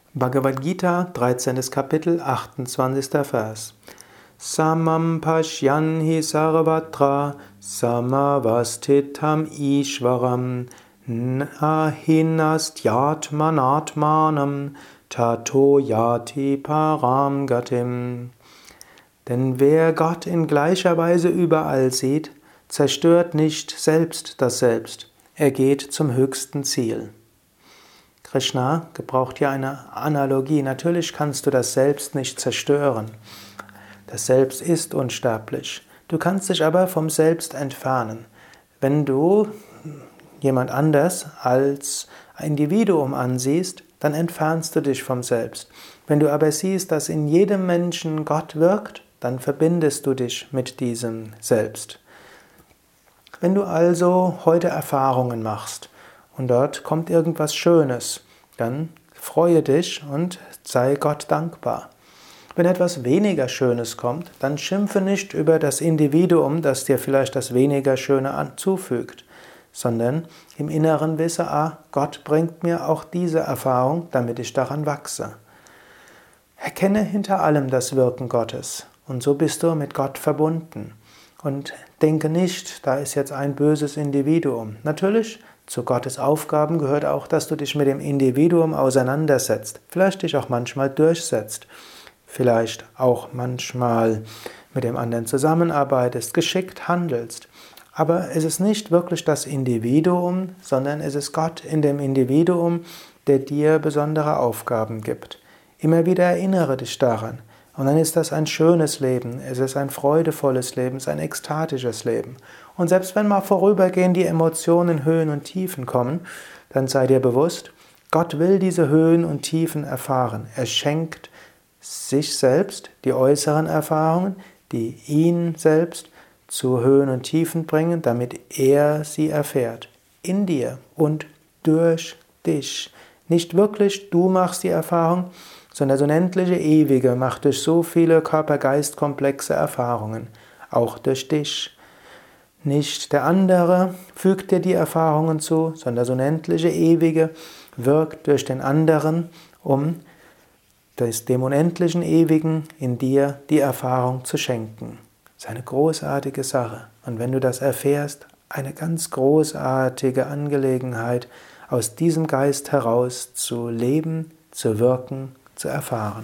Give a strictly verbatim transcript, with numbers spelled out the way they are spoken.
Bhagavad Gita, dreizehntes Kapitel, achtundzwanzigster Vers. Samam pashyan sarvatra samavasthitam ishvaram nahinasthyatmanatmanam tato yati param gatim. Denn wer Gott in gleicher Weise überall sieht, zerstört nicht selbst das Selbst. Er geht zum höchsten Ziel. Krishna gebraucht hier eine Analogie. Natürlich kannst du das Selbst nicht zerstören. Das Selbst ist unsterblich. Du kannst dich aber vom Selbst entfernen. Wenn du jemand anders als ein Individuum ansiehst, dann entfernst du dich vom Selbst. Wenn du aber siehst, dass in jedem Menschen Gott wirkt, dann verbindest du dich mit diesem Selbst. Wenn du also heute Erfahrungen machst und dort kommt irgendwas Schönes, dann freue dich und sei Gott dankbar. Wenn etwas weniger Schönes kommt, dann schimpfe nicht über das Individuum, das dir vielleicht das weniger Schöne zufügt, sondern im Inneren wisse, ah, Gott bringt mir auch diese Erfahrung, damit ich daran wachse. Erkenne hinter allem das Wirken Gottes und so bist du mit Gott verbunden. Und denke nicht, da ist jetzt ein böses Individuum. Natürlich, zu Gottes Aufgaben gehört auch, dass du dich mit dem Individuum auseinandersetzt, vielleicht dich auch manchmal durchsetzt, vielleicht auch manchmal mit dem anderen zusammenarbeitest, geschickt handelst. Aber es ist nicht wirklich das Individuum, sondern es ist Gott in dem Individuum, der dir besondere Aufgaben gibt. Immer wieder erinnere dich daran. Und dann ist das ein schönes Leben, es ist ein freudevolles Leben, es ist ein ekstatisches Leben. Und selbst wenn mal vorübergehend die Emotionen, Höhen und Tiefen kommen, dann sei dir bewusst, Gott will diese Höhen und Tiefen erfahren. Er schenkt sich selbst die äußeren Erfahrungen, die ihn selbst zu Höhen und Tiefen bringen, damit er sie erfährt. In dir und durch dich. Nicht wirklich du machst die Erfahrung, sondern das unendliche Ewige macht durch so viele Körper-Geist-komplexe Erfahrungen, auch durch dich. Nicht der andere fügt dir die Erfahrungen zu, sondern das unendliche Ewige wirkt durch den anderen, um dem unendlichen Ewigen in dir die Erfahrung zu schenken. Das ist eine großartige Sache. Und wenn du das erfährst, eine ganz großartige Angelegenheit, aus diesem Geist heraus zu leben, zu wirken, zu erfahren.